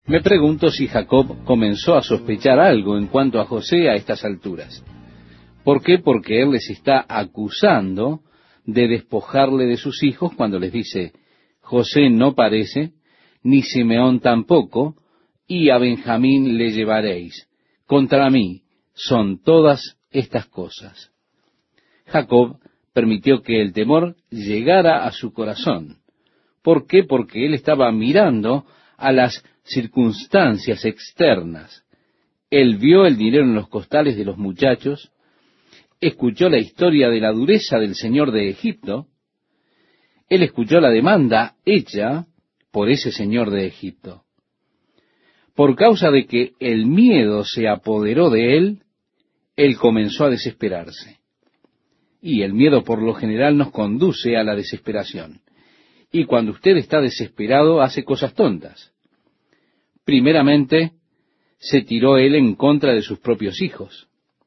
Me pregunto si Jacob comenzó a sospechar algo en cuanto a José a estas alturas. ¿Por qué? Porque él les está acusando de despojarle de sus hijos cuando les dice, José no parece, ni Simeón tampoco, y a Benjamín le llevaréis. Contra mí son todas estas cosas. Jacob permitió que el temor llegara a su corazón. ¿Por qué? Porque él estaba mirando a las circunstancias externas. Él vio el dinero en los costales de los muchachos, escuchó la historia de la dureza del señor de Egipto, él escuchó la demanda hecha por ese señor de Egipto. Por causa de que el miedo se apoderó de él, él comenzó a desesperarse. Y el miedo por lo general nos conduce a la desesperación. Y cuando usted está desesperado, hace cosas tontas. Primeramente, se tiró él en contra de sus propios hijos.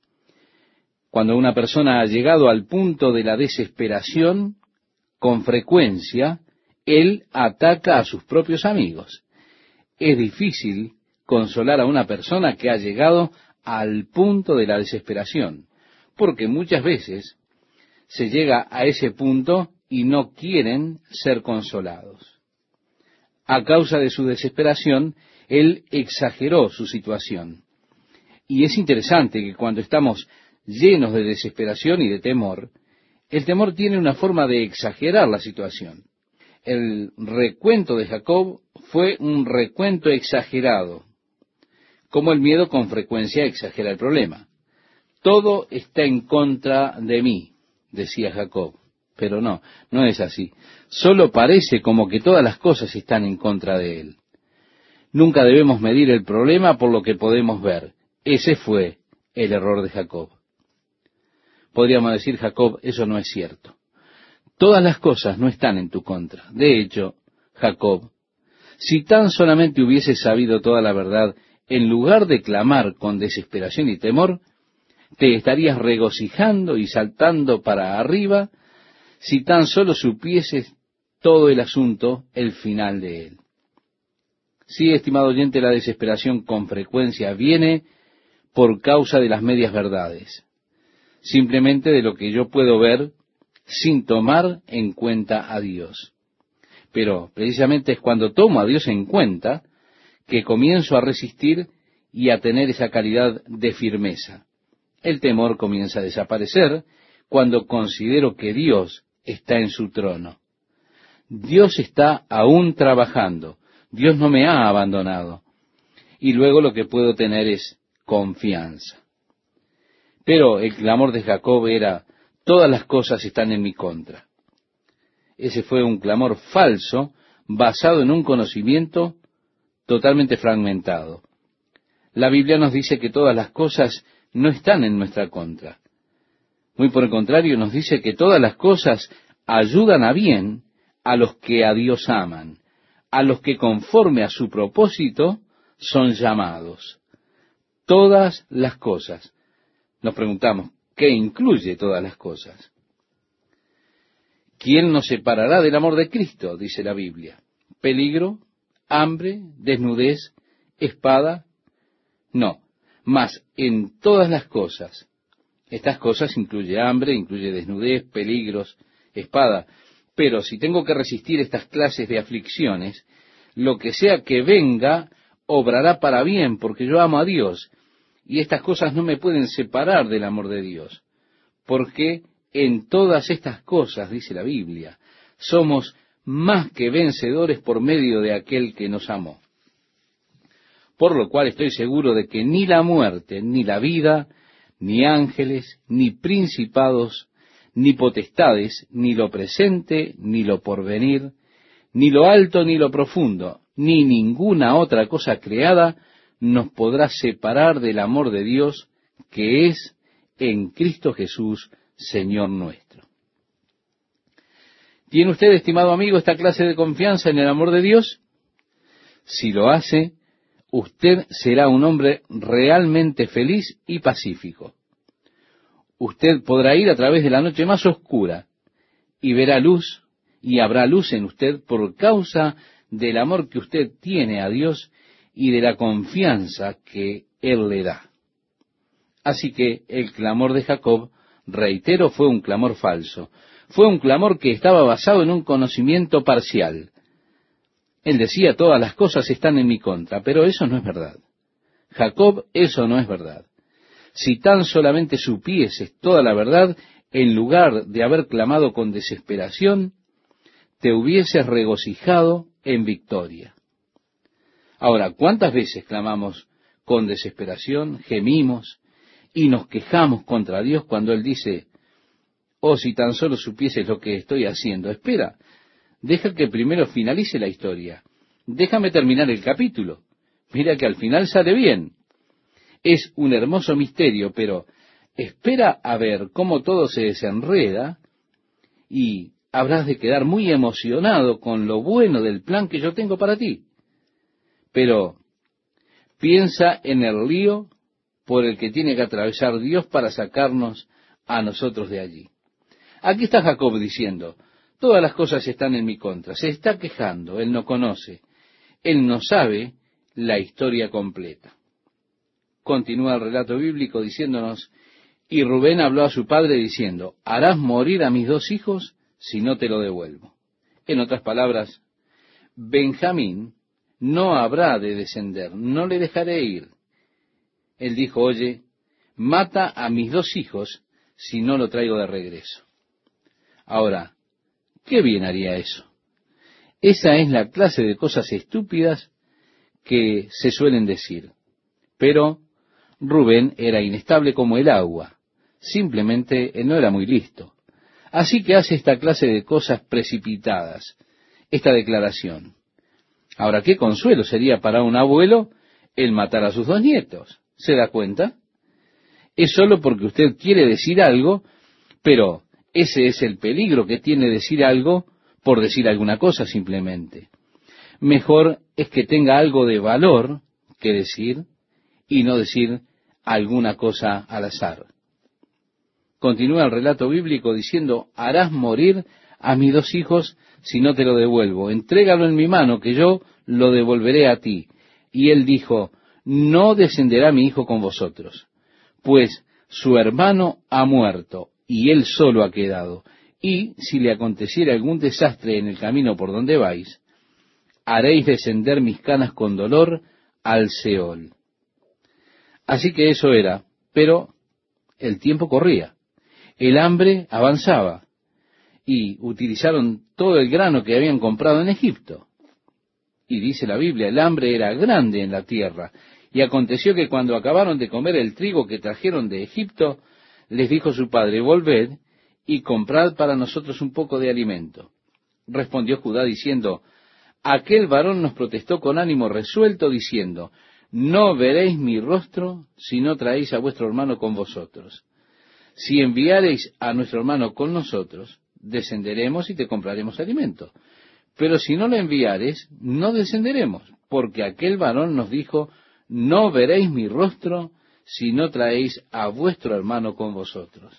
Cuando una persona ha llegado al punto de la desesperación, con frecuencia, él ataca a sus propios amigos. Es difícil consolar a una persona que ha llegado al punto de la desesperación, porque muchas veces se llega a ese punto y no quieren ser consolados. A causa de su desesperación, él exageró su situación. Y es interesante que cuando estamos llenos de desesperación y de temor, el temor tiene una forma de exagerar la situación. El recuento de Jacob fue un recuento exagerado, como el miedo con frecuencia exagera el problema. Todo está en contra de mí, decía Jacob. Pero no es así. Solo parece como que todas las cosas están en contra de él. Nunca debemos medir el problema por lo que podemos ver. Ese fue el error de Jacob. Podríamos decir, Jacob, eso no es cierto. Todas las cosas no están en tu contra. De hecho, Jacob, si tan solamente hubieses sabido toda la verdad, en lugar de clamar con desesperación y temor, te estarías regocijando y saltando para arriba, si tan solo supieses todo el asunto, el final de él. Sí, estimado oyente, la desesperación con frecuencia viene por causa de las medias verdades, simplemente de lo que yo puedo ver sin tomar en cuenta a Dios. Pero precisamente es cuando tomo a Dios en cuenta que comienzo a resistir y a tener esa calidad de firmeza. El temor comienza a desaparecer cuando considero que Dios está en su trono. Dios está aún trabajando. Dios no me ha abandonado. Y luego lo que puedo tener es confianza. Pero el clamor de Jacob era, todas las cosas están en mi contra. Ese fue un clamor falso, basado en un conocimiento totalmente fragmentado. La Biblia nos dice que todas las cosas no están en nuestra contra. Muy por el contrario, nos dice que todas las cosas ayudan a bien a los que a Dios aman, a los que conforme a su propósito son llamados. Todas las cosas. Nos preguntamos, ¿qué incluye todas las cosas? ¿Quién nos separará del amor de Cristo? Dice la Biblia. ¿Peligro? ¿Hambre? ¿Desnudez? ¿Espada? No, mas en todas las cosas. Estas cosas incluye hambre, incluye desnudez, peligros, espada. Pero si tengo que resistir estas clases de aflicciones, lo que sea que venga, obrará para bien, porque yo amo a Dios. Y estas cosas no me pueden separar del amor de Dios. Porque en todas estas cosas, dice la Biblia, somos más que vencedores por medio de aquel que nos amó. Por lo cual estoy seguro de que ni la muerte, ni la vida, ni ángeles, ni principados, ni potestades, ni lo presente, ni lo porvenir, ni lo alto, ni lo profundo, ni ninguna otra cosa creada nos podrá separar del amor de Dios que es en Cristo Jesús, Señor nuestro. ¿Tiene usted, estimado amigo, esta clase de confianza en el amor de Dios? Si lo hace, usted será un hombre realmente feliz y pacífico. Usted podrá ir a través de la noche más oscura y verá luz, y habrá luz en usted por causa del amor que usted tiene a Dios y de la confianza que Él le da. Así que el clamor de Jacob, reitero, fue un clamor falso. Fue un clamor que estaba basado en un conocimiento parcial. Él decía, todas las cosas están en mi contra, pero eso no es verdad. Jacob, eso no es verdad. Si tan solamente supieses toda la verdad, en lugar de haber clamado con desesperación, te hubieses regocijado en victoria. Ahora, ¿cuántas veces clamamos con desesperación, gemimos y nos quejamos contra Dios cuando Él dice, oh, si tan solo supieses lo que estoy haciendo? Espera, deja que primero finalice la historia. Déjame terminar el capítulo. Mira que al final sale bien. Es un hermoso misterio, pero espera a ver cómo todo se desenreda y habrás de quedar muy emocionado con lo bueno del plan que yo tengo para ti. Pero piensa en el lío por el que tiene que atravesar Dios para sacarnos a nosotros de allí. Aquí está Jacob diciendo, todas las cosas están en mi contra. Se está quejando, él no conoce, él no sabe la historia completa. Continúa el relato bíblico diciéndonos, y Rubén habló a su padre diciendo, harás morir a mis dos hijos si no te lo devuelvo. En otras palabras, Benjamín no habrá de descender, no le dejaré ir. Él dijo, oye, mata a mis dos hijos si no lo traigo de regreso. Ahora, ¿qué bien haría eso? Esa es la clase de cosas estúpidas que se suelen decir. Pero Rubén era inestable como el agua. Simplemente él no era muy listo. Así que hace esta clase de cosas precipitadas, esta declaración. Ahora, ¿qué consuelo sería para un abuelo el matar a sus dos nietos? ¿Se da cuenta? Es solo porque usted quiere decir algo, pero ese es el peligro que tiene decir algo por decir alguna cosa simplemente. Mejor es que tenga algo de valor que decir y no decir alguna cosa al azar. Continúa el relato bíblico diciendo, harás morir a mis dos hijos si no te lo devuelvo. Entrégalo en mi mano, que yo lo devolveré a ti. Y él dijo, no descenderá mi hijo con vosotros, pues su hermano ha muerto y él solo ha quedado. Y si le aconteciera algún desastre en el camino por donde vais, haréis descender mis canas con dolor al Seol. Así que eso era, pero el tiempo corría. El hambre avanzaba y utilizaron todo el grano que habían comprado en Egipto. Y dice la Biblia, el hambre era grande en la tierra. Y aconteció que cuando acabaron de comer el trigo que trajeron de Egipto, les dijo su padre, volved y comprad para nosotros un poco de alimento. Respondió Judá diciendo, aquel varón nos protestó con ánimo resuelto diciendo, no veréis mi rostro si no traéis a vuestro hermano con vosotros. Si enviareis a nuestro hermano con nosotros, descenderemos y te compraremos alimento. Pero si no lo enviares, no descenderemos, porque aquel varón nos dijo, no veréis mi rostro si no traéis a vuestro hermano con vosotros.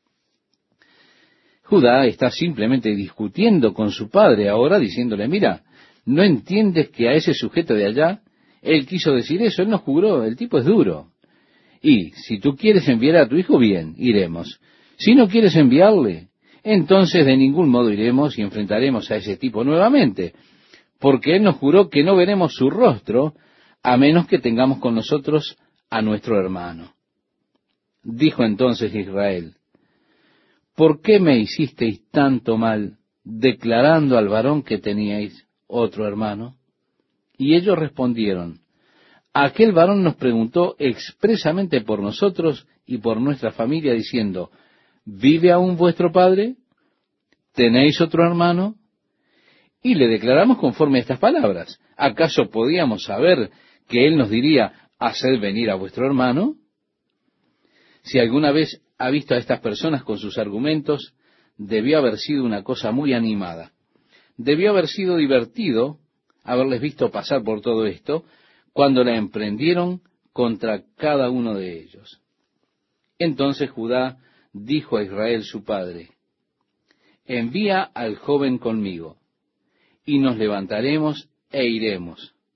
Judá está simplemente discutiendo con su padre ahora, diciéndole, mira, ¿no entiendes que a ese sujeto de allá, él quiso decir eso? Él nos juró, el tipo es duro. Y si tú quieres enviar a tu hijo, bien, iremos. Si no quieres enviarle, entonces de ningún modo iremos y enfrentaremos a ese tipo nuevamente, porque él nos juró que no veremos su rostro a menos que tengamos con nosotros a nuestro hermano. Dijo entonces Israel, ¿por qué me hicisteis tanto mal declarando al varón que teníais otro hermano? Y ellos respondieron, aquel varón nos preguntó expresamente por nosotros y por nuestra familia, diciendo, ¿vive aún vuestro padre? ¿Tenéis otro hermano? Y le declaramos conforme a estas palabras. ¿Acaso podíamos saber que él nos diría, haced venir a vuestro hermano? Si alguna vez ha visto a estas personas con sus argumentos, debió haber sido una cosa muy animada. Debió haber sido divertido haberles visto pasar por todo esto, cuando la emprendieron contra cada uno de ellos. Entonces Judá dijo a Israel su padre, envía al joven conmigo, y nos levantaremos e iremos.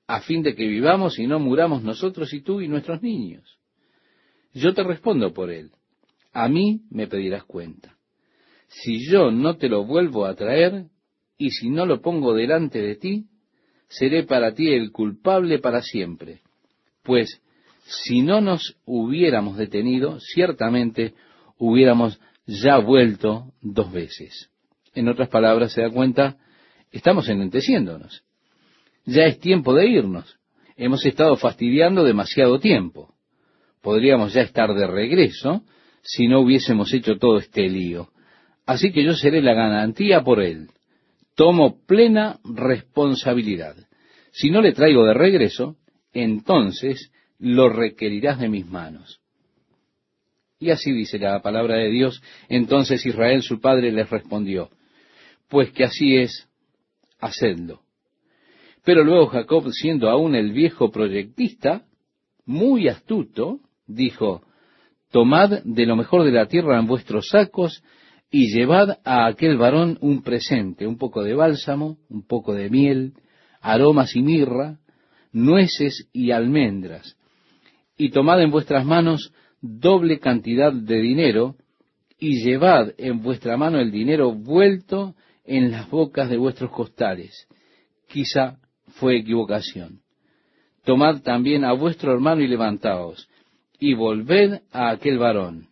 a fin de que vivamos y no muramos nosotros y tú y nuestros niños. Yo te respondo por él. A mí me pedirás cuenta. Si yo no te lo vuelvo a traer, y si no lo pongo delante de ti, seré para ti el culpable para siempre. Pues si no nos hubiéramos detenido, ciertamente hubiéramos ya vuelto 2 veces. En otras palabras, se da cuenta, estamos enlenteciéndonos. Ya es tiempo de irnos. Hemos estado fastidiando demasiado tiempo. Podríamos ya estar de regreso si no hubiésemos hecho todo este lío. Así que yo seré la garantía por él. Tomo plena responsabilidad. Si no le traigo de regreso, entonces lo requerirás de mis manos. Y así dice la palabra de Dios. Entonces Israel su padre les respondió, pues que así es, hacedlo. Pero luego Jacob, siendo aún el viejo proyectista, muy astuto, dijo, tomad de lo mejor de la tierra en vuestros sacos y llevad a aquel varón un presente, un poco de bálsamo, un poco de miel, aromas y mirra, nueces y almendras, y tomad en vuestras manos doble cantidad de dinero, y llevad en vuestra mano el dinero vuelto en las bocas de vuestros costales. Quizá fue equivocación. Tomad también a vuestro hermano y levantaos, y volved a aquel varón.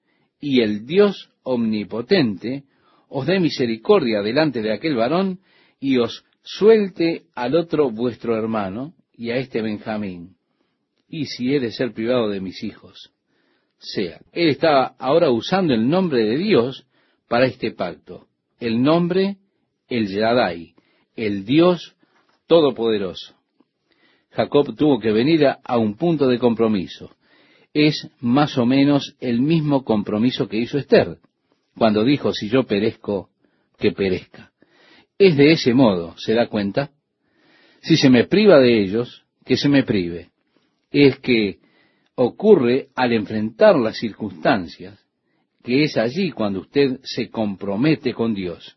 Y el Dios omnipotente os dé misericordia delante de aquel varón, y os suelte al otro vuestro hermano, y a este Benjamín. Y si he de ser privado de mis hijos, sea. Él estaba ahora usando el nombre de Dios para este pacto. El nombre, el Yadai, el Dios Todopoderoso. Jacob tuvo que venir a un punto de compromiso. Es más o menos el mismo compromiso que hizo Esther, cuando dijo, si yo perezco, que perezca. Es de ese modo, ¿se da cuenta? Si se me priva de ellos, que se me prive. Es que ocurre al enfrentar las circunstancias, que es allí cuando usted se compromete con Dios.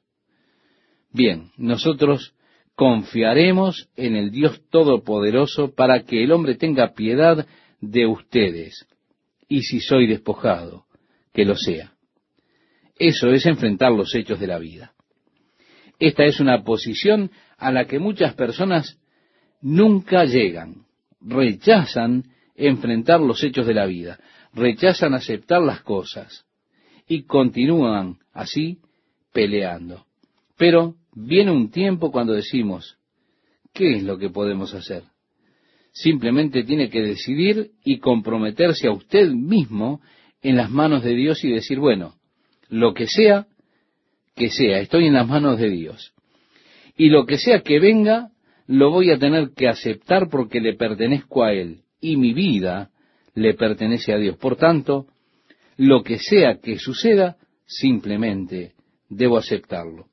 Bien, nosotros confiaremos en el Dios Todopoderoso para que el hombre tenga piedad de ustedes, y si soy despojado, que lo sea. Eso es enfrentar los hechos de la vida. Esta es una posición a la que muchas personas nunca llegan. Rechazan enfrentar los hechos de la vida, rechazan aceptar las cosas y continúan así peleando. Pero viene un tiempo cuando decimos, ¿qué es lo que podemos hacer? Simplemente tiene que decidir y comprometerse a usted mismo en las manos de Dios y decir, bueno, lo que sea, estoy en las manos de Dios. Y lo que sea que venga, lo voy a tener que aceptar porque le pertenezco a Él. Y mi vida le pertenece a Dios. Por tanto, lo que sea que suceda, simplemente debo aceptarlo.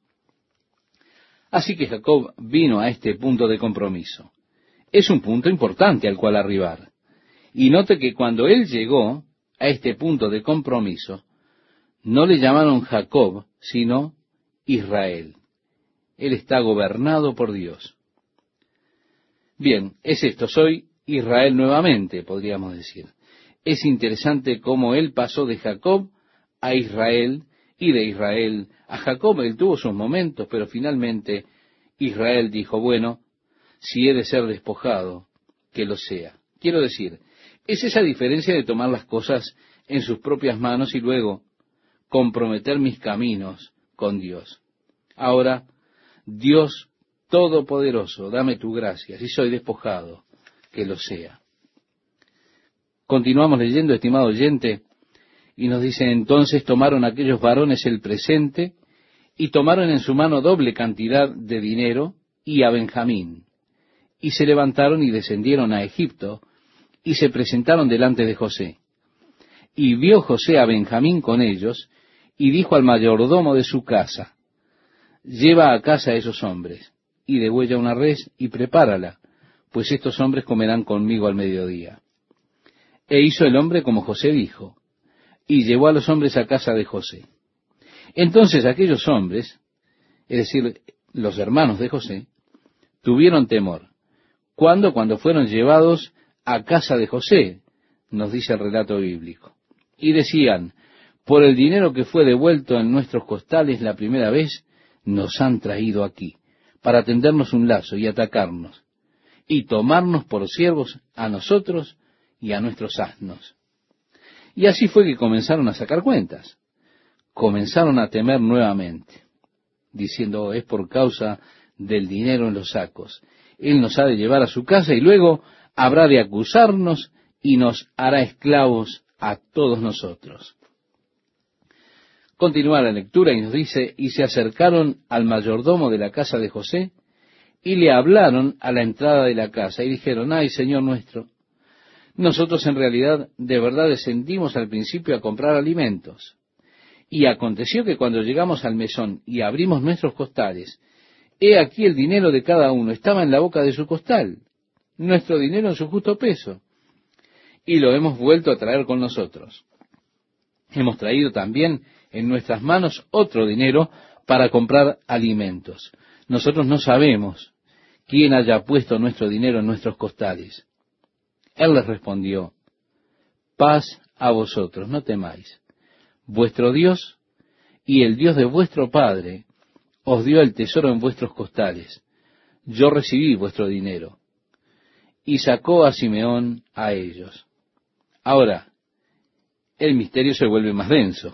Así que Jacob vino a este punto de compromiso. Es un punto importante al cual arribar. Y note que cuando él llegó a este punto de compromiso, no le llamaron Jacob, sino Israel. Él está gobernado por Dios. Bien, es esto, soy Israel nuevamente, podríamos decir. Es interesante cómo él pasó de Jacob a Israel, y de Israel a Jacob. Él tuvo sus momentos, pero finalmente Israel dijo, bueno, si he de ser despojado, que lo sea. Quiero decir, es esa diferencia de tomar las cosas en sus propias manos y luego comprometer mis caminos con Dios. Ahora, Dios Todopoderoso, dame tu gracia, si soy despojado, que lo sea. Continuamos leyendo, estimado oyente, y nos dice, entonces tomaron aquellos varones el presente, y tomaron en su mano doble cantidad de dinero, y a Benjamín. Y se levantaron y descendieron a Egipto, y se presentaron delante de José. Y vio José a Benjamín con ellos, y dijo al mayordomo de su casa, lleva a casa a esos hombres, y degüella una res, y prepárala, pues estos hombres comerán conmigo al mediodía. E hizo el hombre como José dijo, y llevó a los hombres a casa de José. Entonces aquellos hombres, es decir, los hermanos de José, tuvieron temor. ¿Cuándo? Cuando fueron llevados a casa de José, nos dice el relato bíblico. Y decían, por el dinero que fue devuelto en nuestros costales la primera vez, nos han traído aquí, para tendernos un lazo y atacarnos, y tomarnos por siervos a nosotros y a nuestros asnos. Y así fue que comenzaron a sacar cuentas. Comenzaron a temer nuevamente, diciendo, es por causa del dinero en los sacos. Él nos ha de llevar a su casa y luego habrá de acusarnos y nos hará esclavos a todos nosotros. Continúa la lectura y nos dice, y se acercaron al mayordomo de la casa de José y le hablaron a la entrada de la casa y dijeron, ay, Señor nuestro, nosotros en realidad de verdad descendimos al principio a comprar alimentos. Y aconteció que cuando llegamos al mesón y abrimos nuestros costales, he aquí el dinero de cada uno estaba en la boca de su costal, nuestro dinero en su justo peso, y lo hemos vuelto a traer con nosotros. Hemos traído también en nuestras manos otro dinero para comprar alimentos. Nosotros no sabemos quién haya puesto nuestro dinero en nuestros costales. Él les respondió, paz a vosotros, no temáis. Vuestro Dios y el Dios de vuestro Padre os dio el tesoro en vuestros costales. Yo recibí vuestro dinero. Y sacó a Simeón a ellos. Ahora, el misterio se vuelve más denso.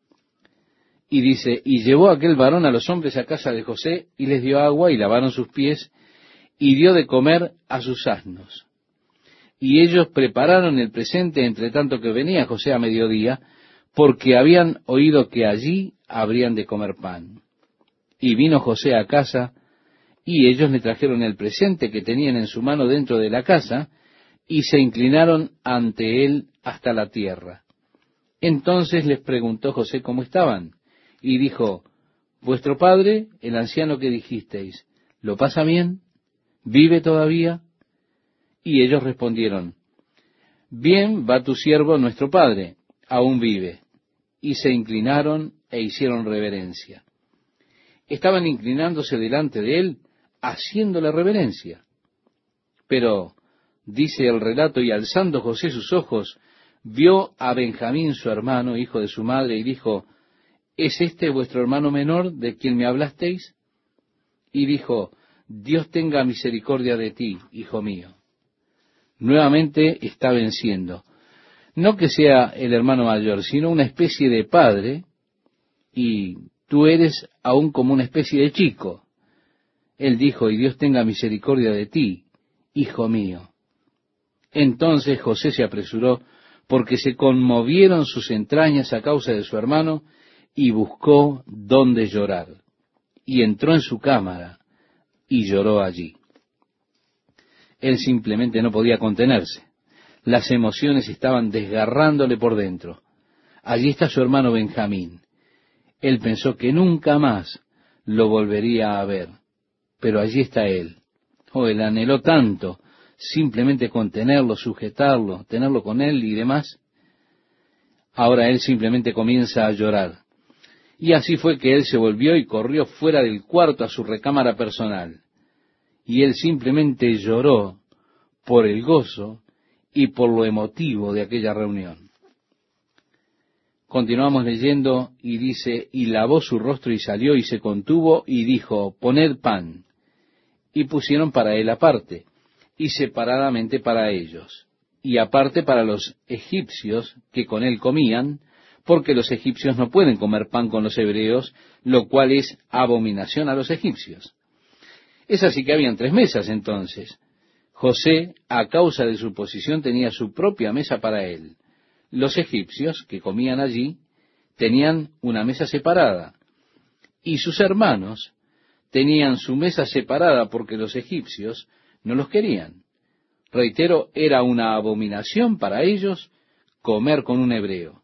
Y dice, y llevó aquel varón a los hombres a casa de José, y les dio agua, y lavaron sus pies, y dio de comer a sus asnos. Y ellos prepararon el presente, entre tanto que venía José a mediodía, porque habían oído que allí habrían de comer pan. Y vino José a casa, y ellos le trajeron el presente que tenían en su mano dentro de la casa, y se inclinaron ante él hasta la tierra. Entonces les preguntó José cómo estaban, y dijo, vuestro padre, el anciano que dijisteis, ¿lo pasa bien? ¿Vive todavía? Y ellos respondieron, bien va tu siervo nuestro padre, aún vive. Y se inclinaron e hicieron reverencia. Estaban inclinándose delante de él, haciéndole reverencia. Pero, dice el relato, y alzando José sus ojos, vio a Benjamín su hermano, hijo de su madre, y dijo, ¿es este vuestro hermano menor de quien me hablasteis? Y dijo, Dios tenga misericordia de ti, hijo mío. Nuevamente está venciendo. No que sea el hermano mayor, sino una especie de padre, y tú eres aún como una especie de chico. Él dijo, y Dios tenga misericordia de ti, hijo mío. Entonces José se apresuró, porque se conmovieron sus entrañas a causa de su hermano, y buscó dónde llorar. Y entró en su cámara, y lloró allí. Él simplemente no podía contenerse. Las emociones estaban desgarrándole por dentro. Allí está su hermano Benjamín. Él pensó que nunca más lo volvería a ver. Pero allí está él. Oh, él anheló tanto simplemente contenerlo, sujetarlo, tenerlo con él y demás. Ahora él simplemente comienza a llorar. Y así fue que él se volvió y corrió fuera del cuarto a su recámara personal. Y él simplemente lloró por el gozo y por lo emotivo de aquella reunión. Continuamos leyendo y dice, y lavó su rostro y salió y se contuvo y dijo, poned pan. Y pusieron para él aparte, y separadamente para ellos, y aparte para los egipcios que con él comían, porque los egipcios no pueden comer pan con los hebreos, lo cual es abominación a los egipcios. Es así que habían 3 mesas entonces. José, a causa de su posición, tenía su propia mesa para él. Los egipcios que comían allí tenían una mesa separada, y sus hermanos tenían su mesa separada porque los egipcios no los querían. Reitero, era una abominación para ellos comer con un hebreo.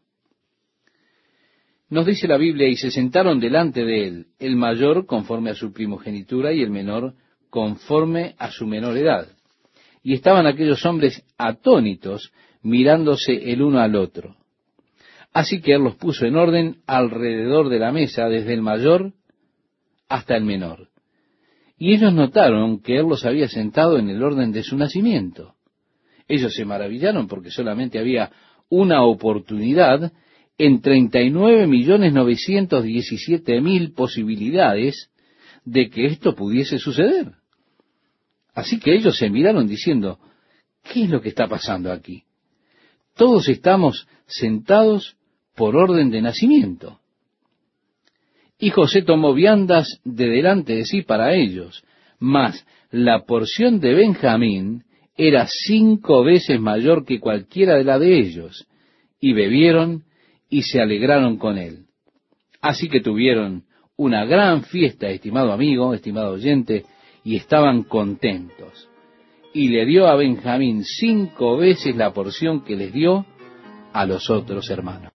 Nos dice la Biblia, y se sentaron delante de él, el mayor conforme a su primogenitura y el menor conforme a su menor edad. Y estaban aquellos hombres atónitos, mirándose el uno al otro. Así que él los puso en orden alrededor de la mesa, desde el mayor hasta el menor. y ellos notaron que él los había sentado en el orden de su nacimiento. Ellos se maravillaron porque solamente había una oportunidad en 39.917.000 posibilidades de que esto pudiese suceder. Así que ellos se miraron diciendo, ¿qué es lo que está pasando aquí? Todos estamos sentados por orden de nacimiento. Y José tomó viandas de delante de sí para ellos, mas la porción de Benjamín era 5 veces mayor que cualquiera de la de ellos, y bebieron y se alegraron con él. Así que tuvieron una gran fiesta, estimado amigo, estimado oyente, y estaban contentos. Y le dio a Benjamín 5 veces la porción que les dio a los otros hermanos.